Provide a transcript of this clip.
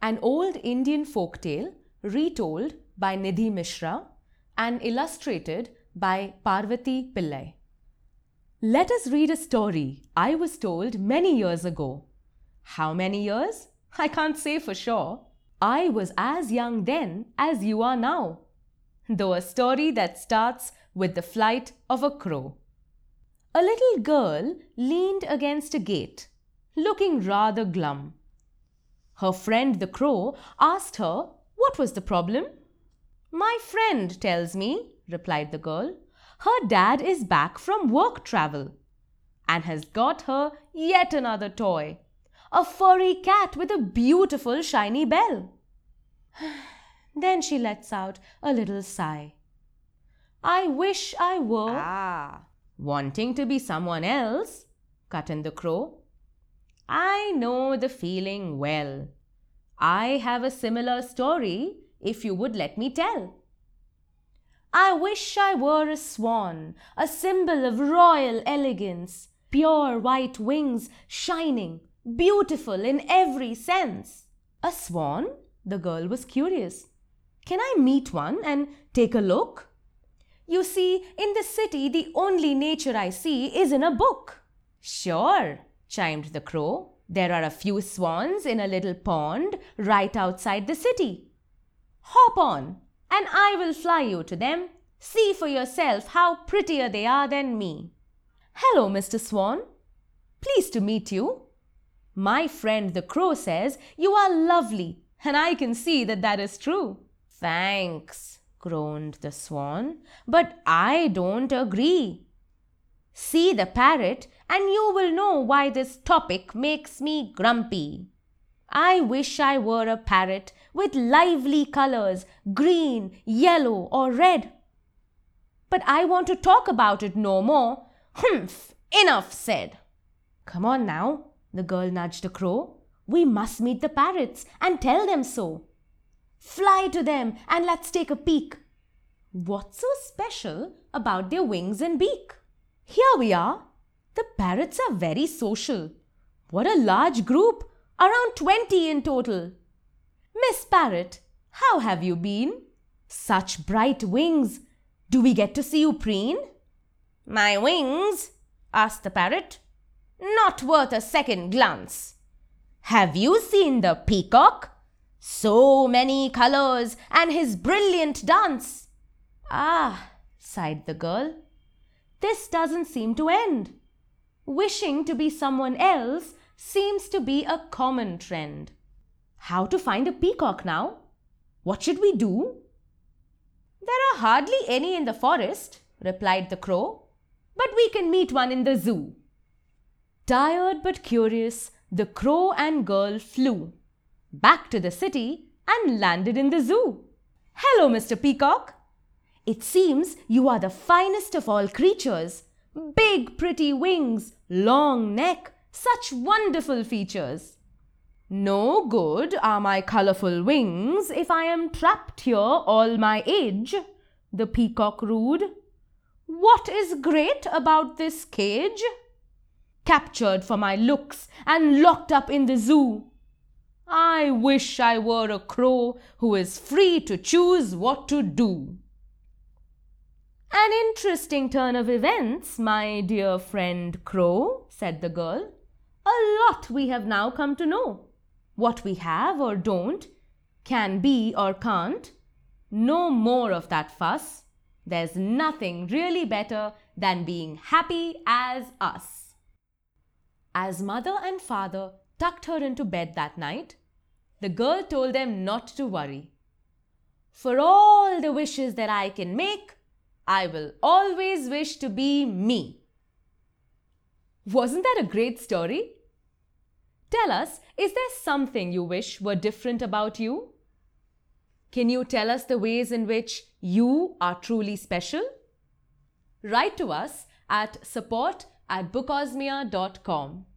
An old Indian folktale retold by Nidhi Mishra and illustrated by Parvati Pillai. Let us read a story I was told many years ago. How many years? I can't say for sure. I was as young then as you are now. Though a story that starts with the flight of a crow. A little girl leaned against a gate, looking rather glum. Her friend the crow asked her what was the problem. My friend tells me, replied the girl, her dad is back from work travel and has got her yet another toy, a furry cat with a beautiful shiny bell. Then she lets out a little sigh. I wish I were... wanting to be someone else, cut in the crow. I know the feeling well. I have a similar story if you would let me tell. I wish I were a swan, a symbol of royal elegance, pure white wings shining, beautiful in every sense. A swan? The girl was curious. Can I meet one and take a look? You see, in the city, the only nature I see is in a book. Sure, chimed the crow. There are a few swans in a little pond right outside the city. Hop on, and I will fly you to them. See for yourself how prettier they are than me. Hello, Mr. Swan. Pleased to meet you. My friend the crow says you are lovely, and I can see that that is true. Thanks, groaned the swan, but I don't agree. See the parrot and you will know why this topic makes me grumpy. I wish I were a parrot with lively colors, green, yellow or red. But I want to talk about it no more. Humph, enough said. Come on now, the girl nudged the crow. We must meet the parrots and tell them so. Fly to them and let's take a peek. What's so special about their wings and beak? Here we are. The parrots are very social. What a large group, around 20 in total. Miss Parrot, how have you been? Such bright wings. Do we get to see you preen? My wings? Asked the parrot. Not worth a second glance. Have you seen the peacock? So many colors and his brilliant dance. Ah, sighed the girl. This doesn't seem to end. Wishing to be someone else seems to be a common trend. How to find a peacock now? What should we do? There are hardly any in the forest, replied the crow, but we can meet one in the zoo. Tired but curious, the crow and girl flew back to the city and landed in the zoo. Hello, Mr. Peacock. It seems you are the finest of all creatures. Big pretty wings, long neck, such wonderful features. No good are my colourful wings if I am trapped here all my age, the peacock rued. What is great about this cage? Captured for my looks and locked up in the zoo. I wish I were a crow who is free to choose what to do. An interesting turn of events, my dear friend Crow, said the girl. A lot we have now come to know. What we have or don't, can be or can't. No more of that fuss. There's nothing really better than being happy as us. As mother and father tucked her into bed that night, the girl told them not to worry. For all the wishes that I can make, I will always wish to be me. Wasn't that a great story? Tell us, is there something you wish were different about you? Can you tell us the ways in which you are truly special? Write to us at support@bookosmia.com.